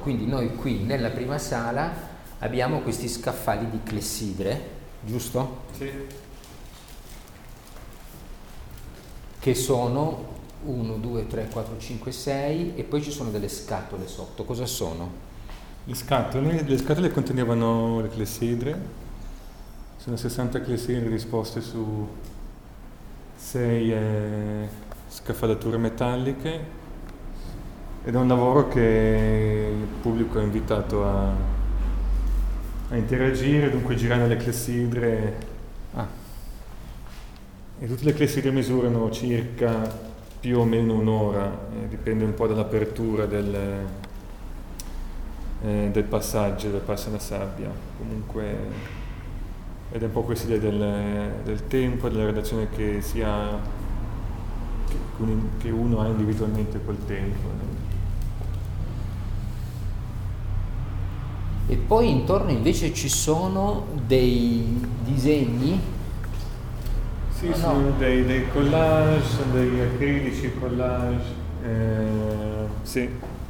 quindi noi qui nella prima sala abbiamo questi scaffali di clessidre, giusto? Sì. Che sono 1, 2, 3, 4, 5, 6 e poi ci sono delle scatole sotto. Cosa sono? Le scatole contenevano le clessidre, sono 60 clessidre disposte su 6 scaffalature metalliche ed è un lavoro che il pubblico è invitato a interagire, dunque girando le clessidre. E tutte le clessidre misurano circa più o meno un'ora, dipende un po' dall'apertura del passaggio dove passa la sabbia. Comunque ed è un po' questa idea del tempo, della relazione che uno ha individualmente col tempo. E poi intorno invece ci sono dei disegni. Sì, sono dei collage, sono dei acrilici collage, sì,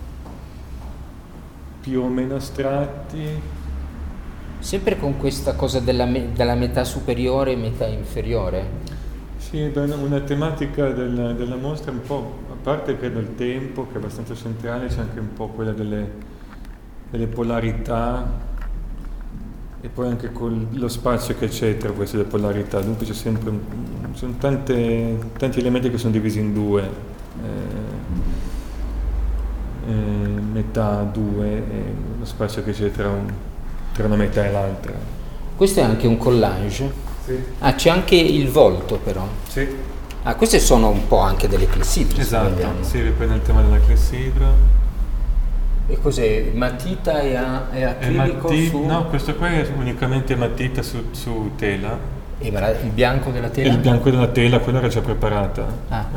più o meno astratti. Sempre con questa cosa della metà superiore e metà inferiore? Sì, una tematica della mostra un po', a parte credo il tempo, che è abbastanza centrale, c'è anche un po' quella delle polarità e poi anche con lo spazio che c'è tra queste polarità. Dunque c'è sempre sono tanti elementi che sono divisi in due, metà, due, e lo spazio che c'è tra una metà e l'altra. Questo è anche un collage? Sì. C'è anche il volto però? Sì. Queste sono un po' anche delle clessidre. Esatto, si riprende il tema della clessidra. E cos'è? Matita e acrilico su? No, questo qua è unicamente matita su tela. E il bianco della tela? Il bianco della tela, quella era già preparata.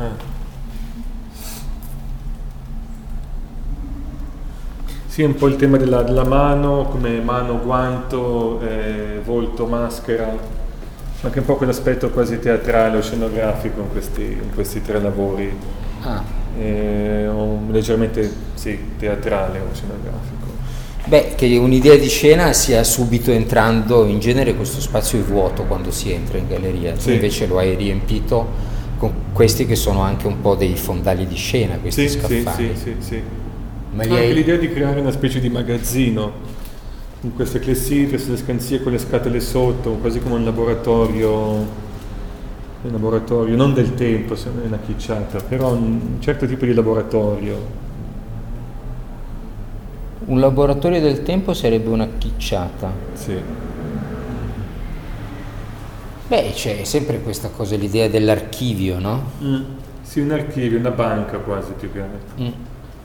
Sì, un po' il tema della mano, come mano, guanto, volto, maschera, anche un po' quell'aspetto quasi teatrale o scenografico in questi tre lavori. Leggermente teatrale o scenografico. Beh, che un'idea di scena sia subito entrando, in genere questo spazio è vuoto quando si entra in galleria, tu invece lo hai riempito con questi che sono anche un po' dei fondali di scena, questi scaffali. Sì. Ma anche l'idea di creare una specie di magazzino con queste clessidre sulle scansie con le scatole sotto, quasi come un laboratorio non del tempo, se non è una chicciata, però un certo tipo di laboratorio. Un laboratorio del tempo sarebbe una chicciata. Sì. Beh, c'è sempre questa cosa, l'idea dell'archivio, no? Sì, un archivio, una banca quasi più che altro.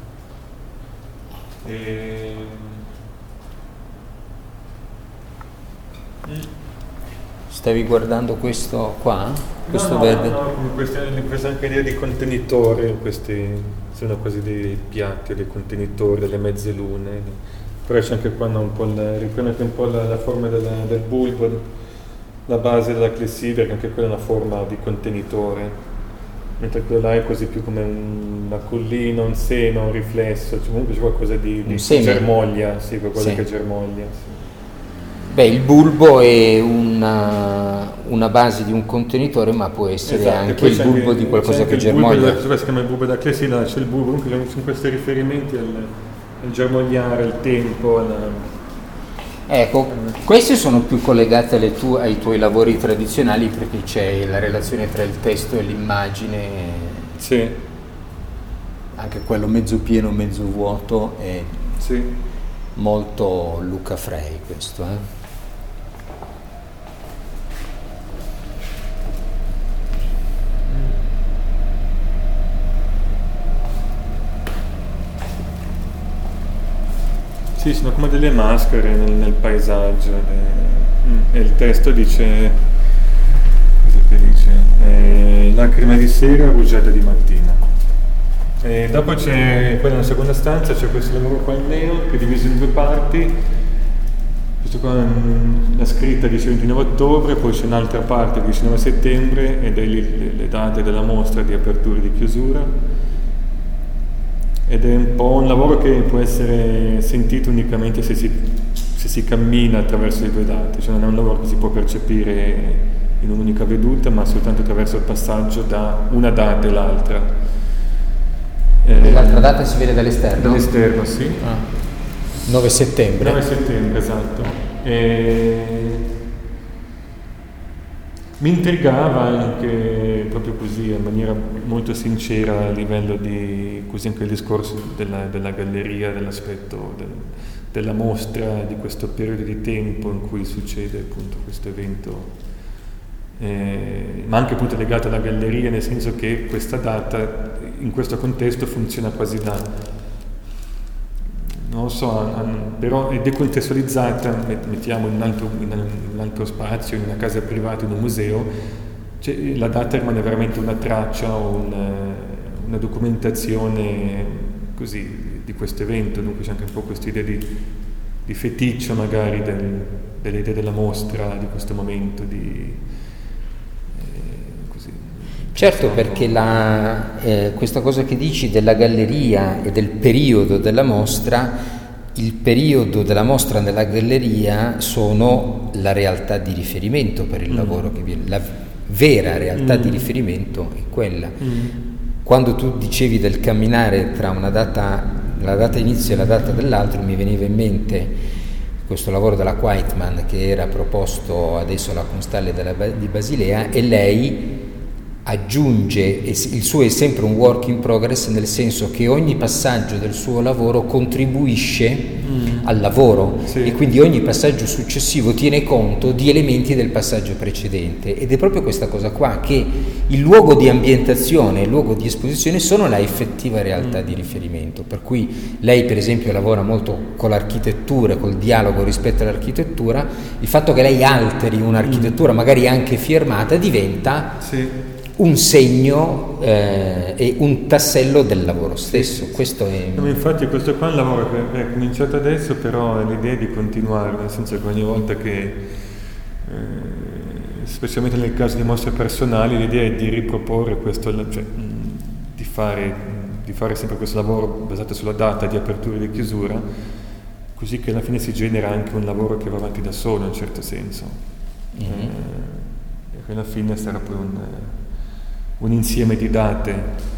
Stavi guardando questo qua? Questo no, verde? No, questa anche idea di contenitore, questi sono quasi dei piatti o dei contenitori, delle mezze lune, però c'è anche qua riprende anche un po' la forma del bulbo, la base della clessidra, che anche quella è una forma di contenitore, mentre quello là è quasi più come una collina, un seno, un riflesso, cioè comunque c'è qualcosa di germoglia, sì, qualcosa che germoglia. Sì. Beh, il bulbo è una base di un contenitore, ma può essere anche il bulbo di qualcosa che germoglia. Si chiama il bulbo della clessidra, c'è il bulbo, comunque sono questi riferimenti al germogliare, al tempo. Ecco, queste sono più collegate ai tuoi lavori tradizionali, perché c'è la relazione tra il testo e l'immagine. Sì. Anche quello mezzo pieno, mezzo vuoto è molto Luca Frey questo, Sì, sono come delle maschere nel paesaggio. E il testo dice, cosa che dice? Lacrima di sera, rugiada di mattina. E dopo c'è, poi nella seconda stanza c'è questo lavoro qua in nero che è diviso in due parti. Questo qua la scritta dice 29 ottobre, poi c'è un'altra parte che dice 9 settembre ed è lì le date della mostra di apertura e di chiusura. ed è un po' un lavoro che può essere sentito unicamente se si cammina attraverso le due date, cioè non è un lavoro che si può percepire in un'unica veduta, ma soltanto attraverso il passaggio da una data e l'altra. L'altra data si vede dall'esterno? Dall'esterno, sì. 9 settembre. 9 settembre, esatto. Mi intrigava anche proprio così, in maniera molto sincera, a livello di così anche il discorso della galleria, dell'aspetto della mostra, di questo periodo di tempo in cui succede appunto questo evento, ma anche appunto legato alla galleria, nel senso che questa data in questo contesto funziona quasi da, non lo so, però è decontestualizzata, mettiamo in un altro spazio, in una casa privata, in un museo, cioè, la data rimane veramente una traccia o una documentazione così di questo evento, dunque c'è anche un po' questa idea di feticcio magari dell'idea della mostra, di questo momento così. Certo, perché questa cosa che dici della galleria e del periodo della mostra, il periodo della mostra nella galleria sono la realtà di riferimento per il lavoro che viene, la vera realtà di riferimento è quella. Quando tu dicevi del camminare tra la data inizio e la data dell'altro, mi veniva in mente questo lavoro della Whiteman che era proposto adesso alla Constalle di Basilea, e lei aggiunge, il suo è sempre un work in progress, nel senso che ogni passaggio del suo lavoro contribuisce al lavoro, sì. E quindi ogni passaggio successivo tiene conto di elementi del passaggio precedente, ed è proprio questa cosa qua, che il luogo di ambientazione e il luogo di esposizione sono la effettiva realtà di riferimento, per cui lei per esempio lavora molto con l'architettura, col dialogo rispetto all'architettura. Il fatto che lei alteri un'architettura magari anche firmata diventa un segno e un tassello del lavoro stesso. Questo è... Infatti questo qua è un lavoro che è cominciato adesso, però è l'idea di continuare, nel senso che ogni volta che, specialmente nel caso di mostre personali, l'idea è di riproporre questo, cioè di fare sempre questo lavoro basato sulla data di apertura e di chiusura, così che alla fine si genera anche un lavoro che va avanti da solo in un certo senso, e che alla fine sarà poi un insieme di date.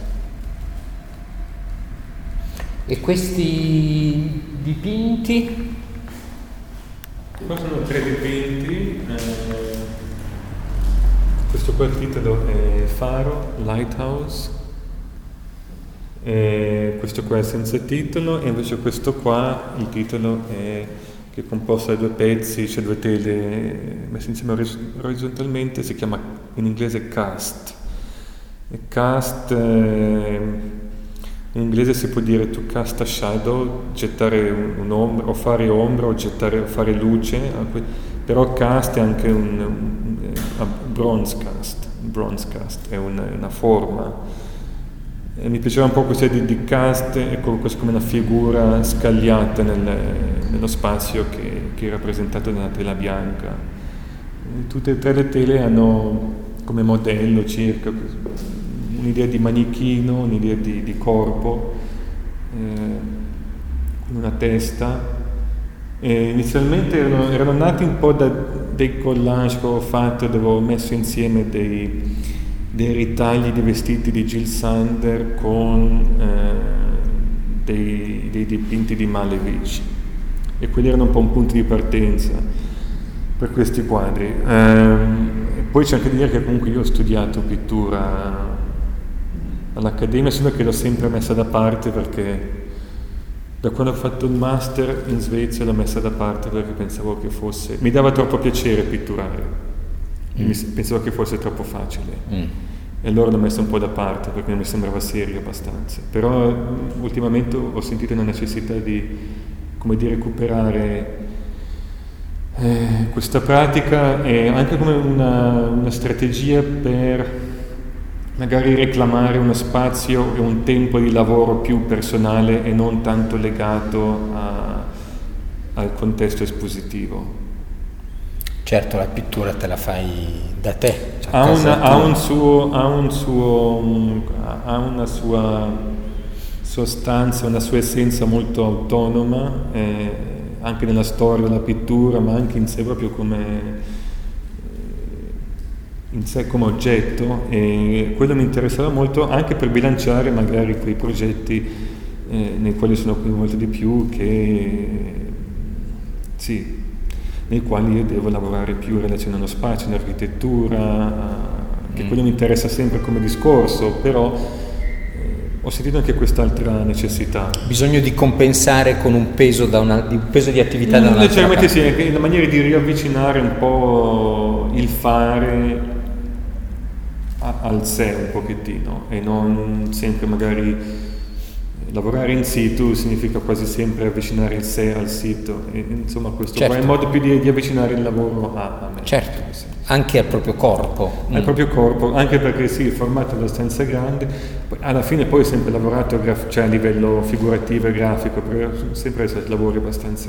E questi dipinti? Qua sono 3 dipinti. Questo qua il titolo è Faro, Lighthouse, questo qua è senza titolo, e invece questo qua il titolo è, che è composto da 2 pezzi, c'è 2 tele messe insieme orizzontalmente, si chiama in inglese cast. E cast in inglese si può dire to cast a shadow, gettare un'ombra, o fare ombra, o fare luce, però cast è anche un bronze cast è una forma, e mi piaceva un po' questa idea di cast, ecco, quasi come una figura scagliata nello spazio che è rappresentato nella tela bianca. Tutte e 3 le tele hanno come modello circa un'idea di manichino, un'idea di corpo, con una testa. Inizialmente erano nati un po' da dei collage che ho fatto, dove ho messo insieme dei ritagli di vestiti di Jill Sander con dei dipinti di Malevich, e quelli erano un po' un punto di partenza per questi quadri. Poi c'è anche da dire che comunque io ho studiato pittura all'Accademia, solo che l'ho sempre messa da parte, perché da quando ho fatto il master in Svezia l'ho messa da parte perché pensavo che mi dava troppo piacere pitturare, pensavo che fosse troppo facile, e allora l'ho messa un po' da parte perché non mi sembrava serio abbastanza. Però ultimamente ho sentito una necessità di recuperare questa pratica, e anche come una strategia per magari reclamare uno spazio e un tempo di lavoro più personale e non tanto legato al contesto espositivo. Certo, la pittura te la fai da te, cioè ha una sua sostanza, una sua essenza molto autonoma, anche nella storia della pittura, ma anche in sé proprio in sé come oggetto, e quello mi interessava molto anche per bilanciare magari quei progetti nei quali sono coinvolto di più, nei quali io devo lavorare più in relazione allo spazio, all'architettura, che quello mi interessa sempre come discorso, però ho sentito anche quest'altra necessità. Bisogno di compensare con un peso, un peso di attività da un'altra parte. Sì, è la maniera di riavvicinare un po' il fare al sé un pochettino, e non sempre magari lavorare in situ significa quasi sempre avvicinare il sé al sito, e insomma questo è un modo più di avvicinare il lavoro a me. Certo, anche al proprio corpo. Al proprio corpo, anche perché sì, il formato è abbastanza grande, alla fine poi ho sempre lavorato a livello figurativo e grafico, perché sono sempre stati lavori abbastanza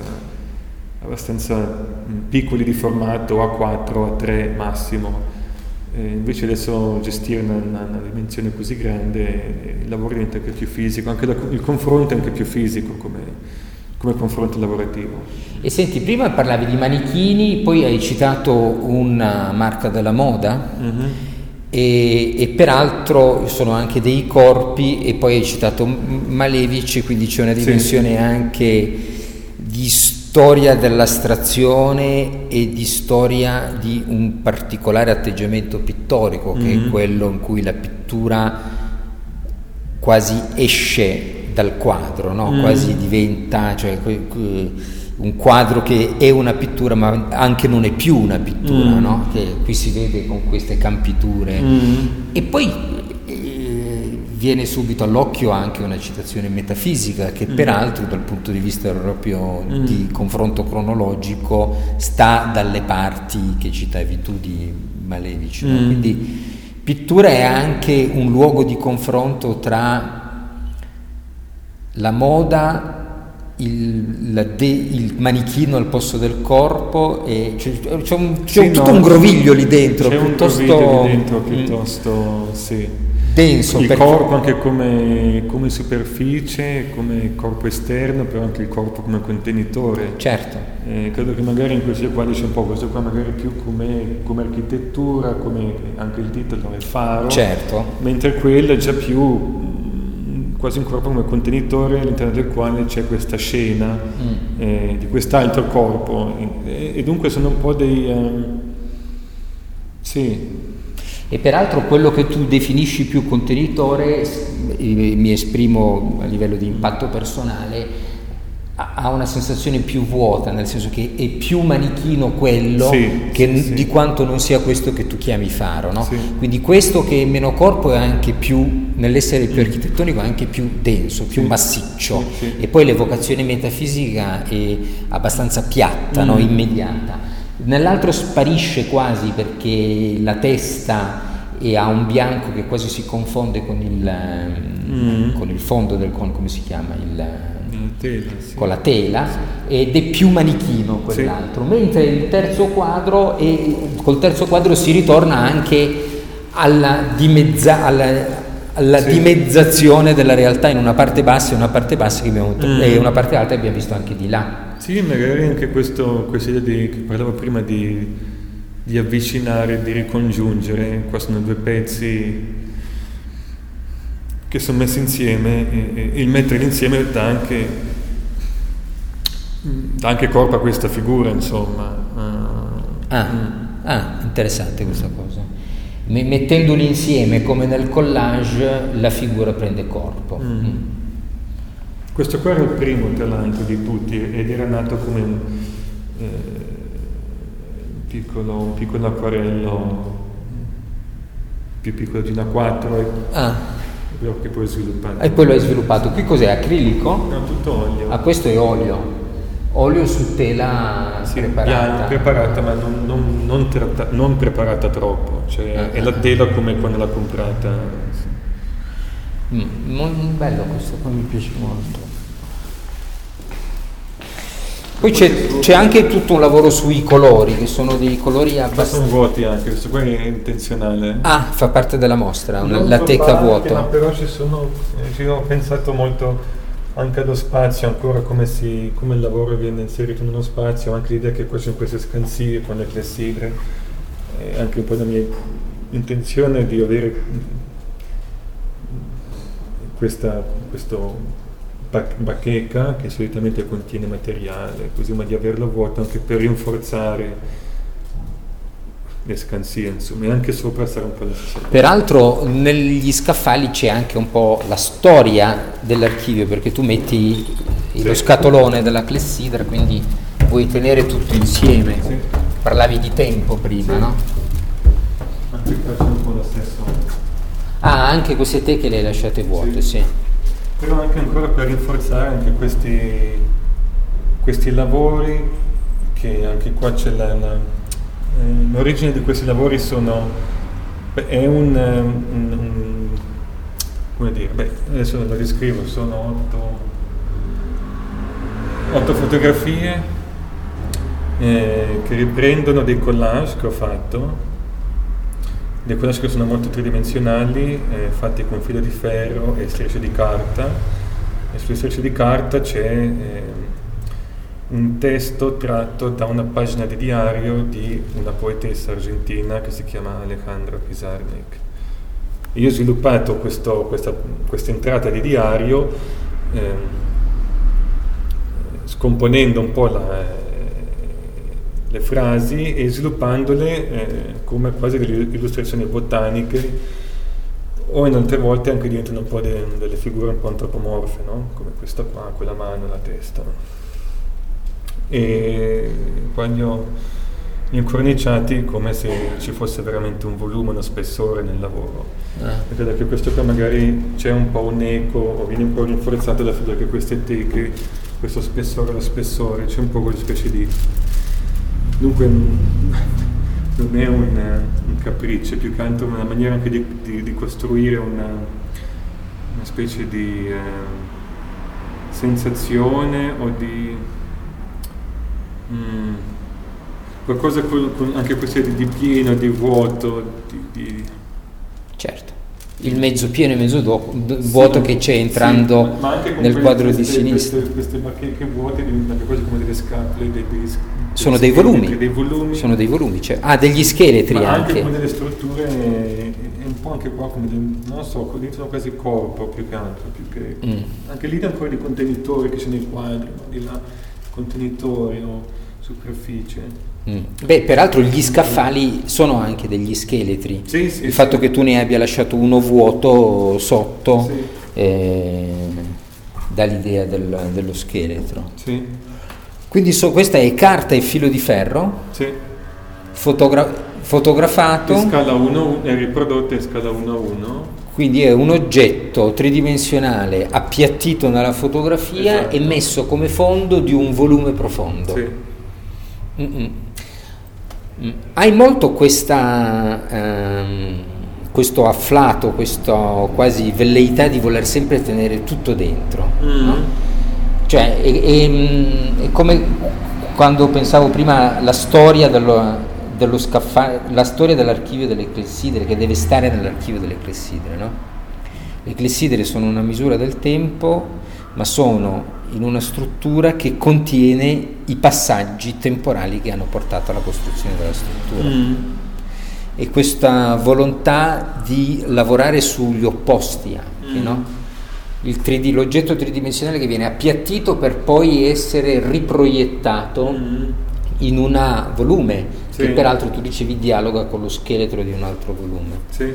piccoli di formato, A4, A3 massimo. Invece adesso gestire una dimensione così grande, il lavoro diventa anche più fisico, anche il confronto è anche più fisico come confronto lavorativo. E senti, prima parlavi di manichini, poi hai citato una marca della moda, e peraltro sono anche dei corpi, e poi hai citato Malevich, quindi c'è una dimensione anche di storia dell'astrazione e di storia di un particolare atteggiamento pittorico, che è quello in cui la pittura quasi esce dal quadro, no? Quasi diventa, cioè, un quadro che è una pittura ma anche non è più una pittura, no? Che qui si vede con queste campiture. E poi viene subito all'occhio anche una citazione metafisica che peraltro dal punto di vista proprio di confronto cronologico sta dalle parti che citavi tu di Malevich, no? Quindi pittura è anche un luogo di confronto tra la moda, il manichino al posto del corpo, e c'è tutto un groviglio lì dentro, piuttosto denso. Il corpo anche come superficie, come corpo esterno, però anche il corpo come contenitore. Certo. Credo che magari in questi quadri c'è un po' questo qua, magari più come architettura, come anche il titolo è faro. Certo. Mentre quello è già più quasi un corpo come contenitore all'interno del quale c'è questa scena di quest'altro corpo, e dunque sono un po' E peraltro quello che tu definisci più contenitore, mi esprimo a livello di impatto personale, ha una sensazione più vuota, nel senso che è più manichino quello di quanto non sia questo che tu chiami faro, no? Quindi questo che è meno corpo è anche più, nell'essere più architettonico, è anche più denso, più massiccio, e poi l'evocazione metafisica è abbastanza piatta, no? Immediata. Nell'altro sparisce quasi, perché la testa ha un bianco che quasi si confonde con il fondo come si chiama? Con la tela, ed è più manichino quell'altro, mentre il terzo quadro, col terzo quadro si ritorna anche alla dimezzazione della realtà in una parte bassa e una parte bassa e una parte alta che abbiamo visto anche di là. Sì, magari anche questa idea che parlavo prima di avvicinare, di ricongiungere. Qua sono due pezzi che sono messi insieme, e il metterli insieme dà anche corpo a questa figura, insomma. Interessante questa cosa. Mettendoli insieme come nel collage, la figura prende corpo. Questo qua era il primo, tra l'altro, di tutti, ed era nato come un piccolo acquarello più piccolo di una 4, che poi sviluppato. E poi lo hai sviluppato. Qui cos'è? Acrilico? No, tutto olio. Questo è olio su tela preparata. Preparata, ma non preparata troppo, cioè è la tela come quando l'ha comprata. Bello questo, qua mi piace molto. Poi c'è anche tutto un lavoro sui colori, che sono dei colori abbastanza... Sono vuoti anche, questo qua è intenzionale. Ah, fa parte della mostra, la teca vuoto. Ma però ci ho pensato molto anche allo spazio, ancora come il lavoro viene inserito in uno spazio, anche l'idea che poi c'è queste scansie con le clessidre, anche un po' la mia intenzione di avere questo bacheca che solitamente contiene materiale, così, ma di averlo vuoto anche per rinforzare le scansie, insomma, e anche sopra sarà un po' la stessa cosa. Peraltro negli scaffali c'è anche un po' la storia dell'archivio, perché tu metti lo scatolone della clessidra, quindi vuoi tenere tutto insieme. Sì. Parlavi di tempo prima, sì. No? Anche qua c'è un po' lo stesso. Ah, anche queste teche le hai lasciate vuote, sì. Però anche ancora per rinforzare anche questi lavori, che anche qua c'è l'origine di questi lavori è come dire, adesso lo descrivo, sono 8 fotografie che riprendono dei collage che ho fatto, dei collage che sono molto tridimensionali, fatti con filo di ferro e strisce di carta, e sulle strisce di carta c'è un testo tratto da una pagina di diario di una poetessa argentina che si chiama Alejandra Pizarnik. Io ho sviluppato questa entrata di diario scomponendo un po' le frasi e sviluppandole come quasi delle illustrazioni botaniche, o in altre volte anche diventano un po' delle figure un po' antropomorfe, no? Come questa qua, con la mano e la testa. E poi li ho incorniciati come se ci fosse veramente un volume, uno spessore nel lavoro. Perché da che questo qua magari c'è un po' un eco, o viene un po' rinforzato da fatto che queste teche, questo spessore, lo spessore, c'è un po' quella specie di... Dunque non è un capriccio, è più che altro una maniera anche di costruire una specie di sensazione o di qualcosa con anche questa di pieno, di vuoto, Certo, il mezzo pieno e mezzo vuoto che c'è entrando nel quadro di sinistra. Queste bacheche vuote diventano quasi come delle scatole, sono dei volumi. Sono dei volumi, cioè, degli scheletri, ma anche come delle strutture, è un po' anche qua come non so, diventano quasi corpo più che altro, anche lì ancora dei contenitori che sono nei quadri, ma di là contenitori o superficie. Peraltro gli scaffali sono anche degli scheletri. Sì, il fatto che tu ne abbia lasciato uno vuoto sotto dà l'idea dello scheletro. Sì. Quindi questa è carta e filo di ferro, sì. fotografato. In scala 1, è riprodotta in scala 1:1. Quindi è un oggetto tridimensionale appiattito nella fotografia, esatto, e messo come fondo di un volume profondo. Sì. Hai molto questo afflato, questa quasi velleità di voler sempre tenere tutto dentro, no? Cioè è come quando pensavo prima la storia dello scaffale, la storia dell'archivio delle clessidre, che deve stare nell'archivio delle clessidre, no? Le clessidre sono una misura del tempo, ma sono in una struttura che contiene i passaggi temporali che hanno portato alla costruzione della struttura. E questa volontà di lavorare sugli opposti anche, no? L'oggetto tridimensionale che viene appiattito per poi essere riproiettato in un volume, che peraltro tu dicevi dialoga con lo scheletro di un altro volume. Sì.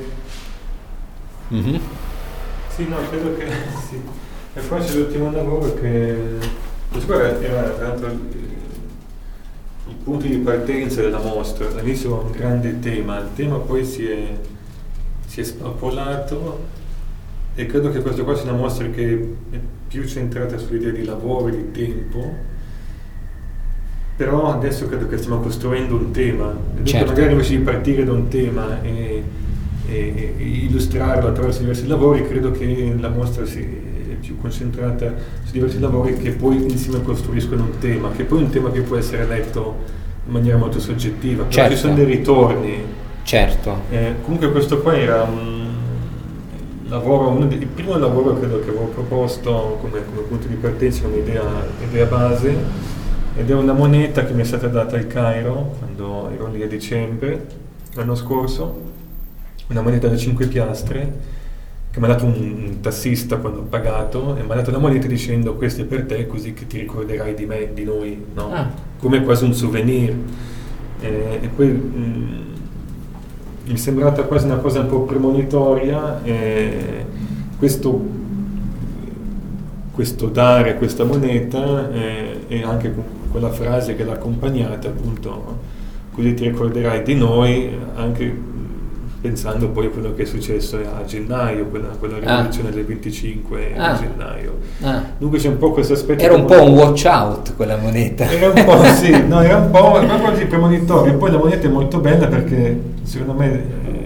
Sì, no, credo che sì. E poi c'è l'ultimo lavoro che era tra l'altro il punto di partenza della mostra. All'inizio un grande tema, il tema poi si è spapolato, e credo che questo qua sia una mostra che è più centrata sull'idea di lavoro e di tempo, però adesso credo che stiamo costruendo un tema, certo. Magari invece di partire da un tema e illustrarlo attraverso diversi lavori, credo che la mostra più concentrata su diversi lavori che poi insieme costruiscono un tema, che poi è un tema che può essere letto in maniera molto soggettiva, però certo. Ci sono dei ritorni. Certo. Comunque questo qua era un lavoro, il primo lavoro credo che avevo proposto come punto di partenza, come idea base, ed è una moneta che mi è stata data al Cairo quando ero lì a dicembre l'anno scorso, una moneta da 5 piastre che mi ha dato un tassista quando ho pagato, e mi ha dato la moneta dicendo: questo è per te, così che ti ricorderai di me, di noi, no? Come quasi un souvenir. E poi mi è sembrata quasi una cosa un po' premonitoria, questo dare questa moneta, e anche quella frase che l'ha accompagnata, appunto, così ti ricorderai di noi, anche pensando poi a quello che è successo a gennaio, quella rivoluzione del 25 gennaio. Dunque c'è un po' questo aspetto. Era un po' un watch out quella moneta. Era un po', sì, no, era un po' quasi premonitorio. Poi la moneta è molto bella perché secondo me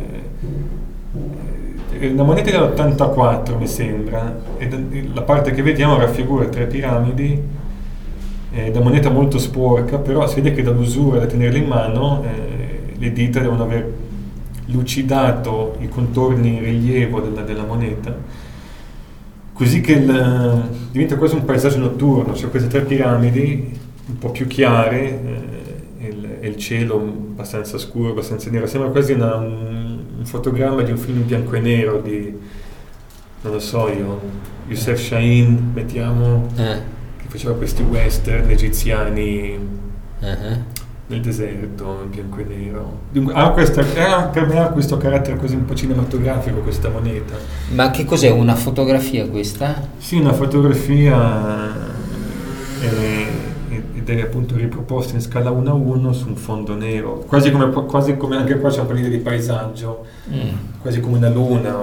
è una moneta dell'84, mi sembra, e la parte che vediamo raffigura 3 piramidi, è una moneta molto sporca, però si vede che dall'usura, da tenerla in mano, le dita devono aver lucidato i contorni in rilievo della moneta, così che diventa quasi un paesaggio notturno. C'è queste 3 piramidi un po' più chiare, e il cielo abbastanza scuro, abbastanza nero, sembra quasi un fotogramma di un film in bianco e nero di, non lo so io, Youssef Chahine, mettiamo, che faceva questi western egiziani nel deserto, in bianco e nero. Dunque, per me ha questo carattere così un po' cinematografico questa moneta. Ma che cos'è, una fotografia questa? Sì, una fotografia, ed è appunto riproposta in scala 1:1 su un fondo nero, quasi come anche qua c'è un po' l'idea di paesaggio, quasi come una luna,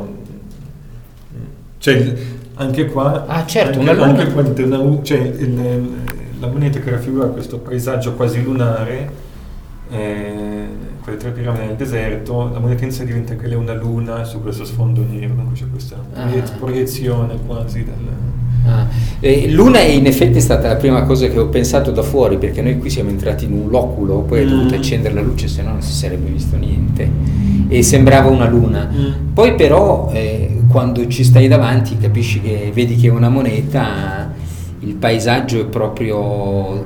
cioè anche qua certo, anche, una luna. anche qua cioè la moneta che raffigura questo paesaggio quasi lunare, quelle 3 piramidi nel deserto, la moneta in sé diventa anche lei una luna su questo sfondo nero, quindi c'è questa proiezione quasi Luna in effetti è stata la prima cosa che ho pensato da fuori, perché noi qui siamo entrati in un loculo, poi è dovuto accendere la luce, se no non si sarebbe visto niente, e sembrava una luna. Poi però quando ci stai davanti capisci che vedi che è una moneta, il paesaggio è proprio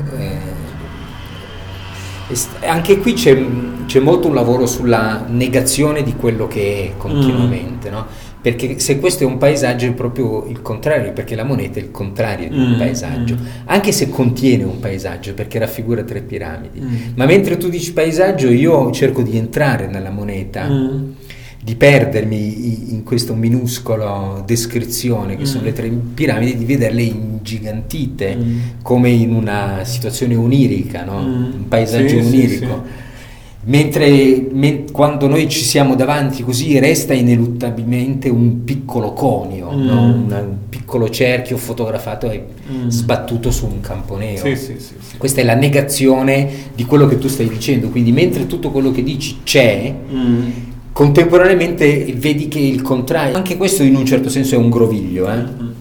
anche qui c'è molto un lavoro sulla negazione di quello che è continuamente, no? Perché se questo è un paesaggio è proprio il contrario, perché la moneta è il contrario di un paesaggio, anche se contiene un paesaggio, perché raffigura 3 piramidi. Ma mentre tu dici paesaggio, io cerco di entrare nella moneta, di perdermi in questa minuscola descrizione che sono le 3 piramidi, di vederle ingigantite, come in una situazione onirica, no? Un paesaggio onirico. Sì. Mentre quando noi ci siamo davanti così resta ineluttabilmente un piccolo conio, no? un piccolo cerchio fotografato e sbattuto su un campo nero. Sì. Questa è la negazione di quello che tu stai dicendo, quindi mentre tutto quello che dici c'è, contemporaneamente vedi che il contrario, anche questo in un certo senso è un groviglio.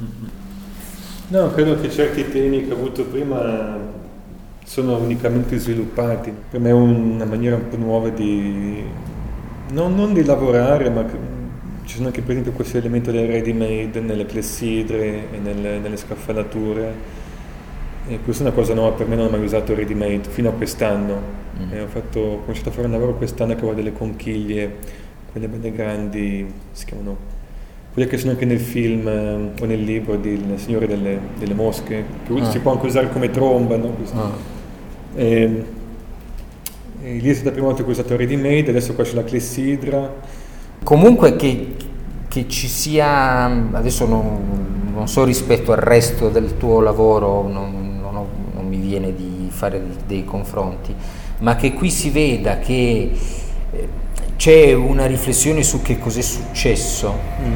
No, credo che certi temi che ho avuto prima sono unicamente sviluppati. Per me è una maniera un po' nuova di non di lavorare, ma ci sono anche per esempio questo elemento del ready made nelle clessidre e nelle scaffalature, e questa è una cosa nuova per me, non ho mai usato il ready made fino a quest'anno. Ho cominciato a fare un lavoro quest'anno che avevo delle conchiglie, quelle belle grandi, si chiamano, quelle che sono anche nel film o nel libro del Signore delle Mosche, che si può anche usare come tromba, no? E lì è stata la prima volta che ho usato ready made, adesso qua c'è la clessidra. Comunque che ci sia, adesso non so rispetto al resto del tuo lavoro, non mi viene di fare dei confronti, ma che qui si veda che c'è una riflessione su che cos'è successo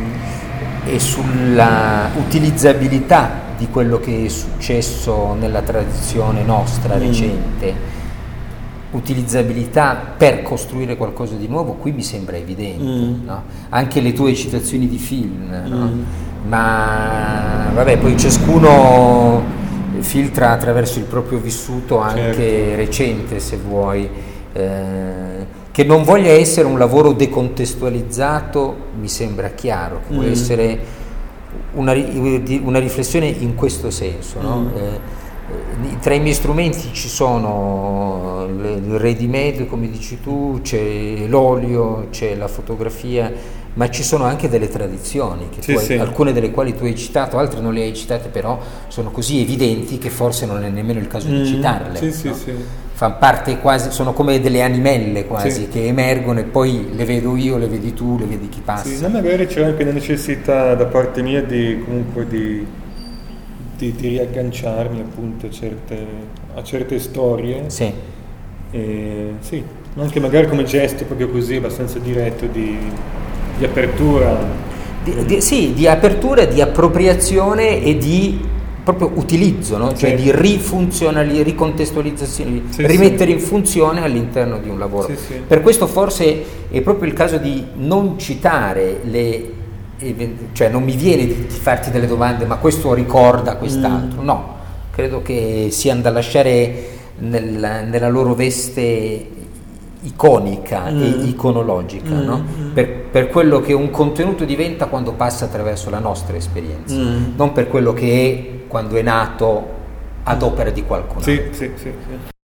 e sulla utilizzabilità di quello che è successo nella tradizione nostra recente, utilizzabilità per costruire qualcosa di nuovo qui mi sembra evidente, no? Anche le tue citazioni di film, no? Ma vabbè, poi ciascuno filtra attraverso il proprio vissuto anche recente, se vuoi, che non voglia essere un lavoro decontestualizzato mi sembra chiaro, che vuole essere una riflessione in questo senso, no? Tra i miei strumenti ci sono il ready-made, come dici tu, c'è l'olio, c'è la fotografia, ma ci sono anche delle tradizioni, che alcune delle quali tu hai citato, altre non le hai citate, però sono così evidenti che forse non è nemmeno il caso di citarle. No? Fanno parte quasi, sono come delle animelle quasi, che emergono e poi le vedo io, le vedi tu, le vedi chi passa. Sì, magari c'è anche la necessità da parte mia di riagganciarmi appunto a certe storie. Sì. Sì, anche magari come gesto proprio così abbastanza diretto di apertura. Di apertura, di appropriazione e di proprio utilizzo, no? Cioè di ricontestualizzazione, rimettere in funzione all'interno di un lavoro. Per questo forse è proprio il caso di non citare cioè non mi viene di farti delle domande, ma questo ricorda quest'altro, no, credo che siano da lasciare nella loro veste iconica e iconologica, no? Per quello che un contenuto diventa quando passa attraverso la nostra esperienza, non per quello che è quando è nato ad opera di qualcun altro. Sì.